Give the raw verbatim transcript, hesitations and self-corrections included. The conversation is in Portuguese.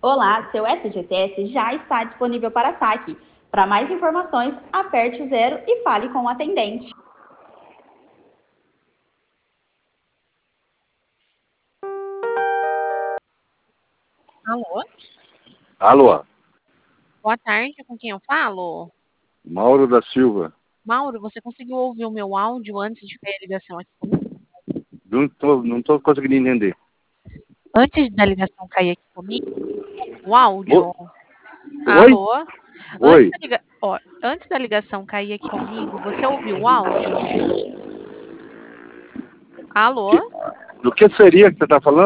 Olá, seu S G T S já está disponível para saque. Para mais informações, aperte o zero e fale com o atendente. Alô? Alô, Boa tarde, com quem eu falo? Mauro da Silva. Mauro, você conseguiu ouvir o meu áudio antes de ter a ligação aqui comigo? Não tô, não tô conseguindo entender. Antes da ligação cair aqui comigo, o áudio? Oi? Alô? Antes Oi? da, liga... Ó, antes da ligação cair aqui comigo, você ouviu o áudio? Alô? Que, do que seria que você está falando?